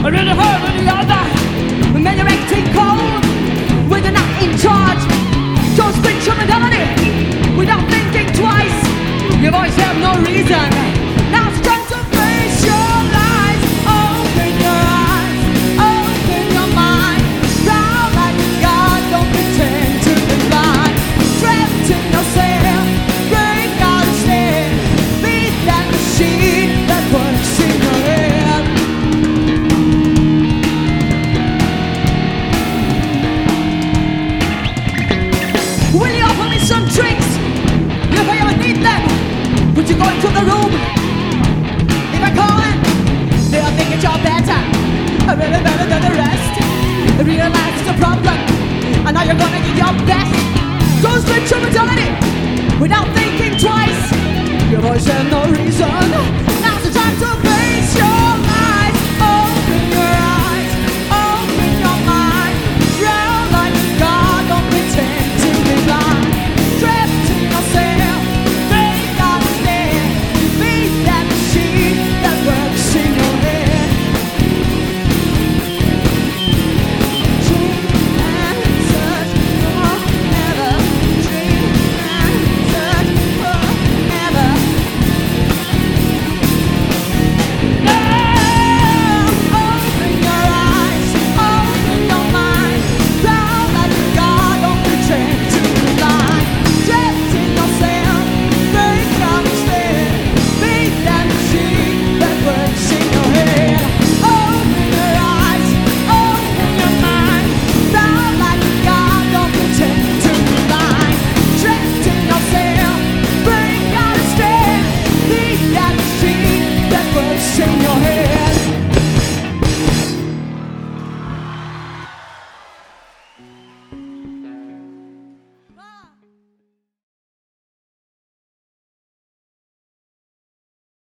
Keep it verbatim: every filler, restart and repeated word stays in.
I really hurt on the other. Men are acting cold when you're not in charge. Don't speak your mentality without thinking twice. Your voice have no reason. Now it's time to face your lies. Open your eyes, open your mind. Proud like a god, don't pretend to be blind. Trapped in yourself, break out and stand. Beat that machine that works in your head. Will you offer me some drinks if I ever need them? Would you go into the room if I call it? They'll think it's your better, really better than the rest. Realize the problem, and now you're gonna give your best. Go straight to mentality without thinking twice. Your voice has no reason.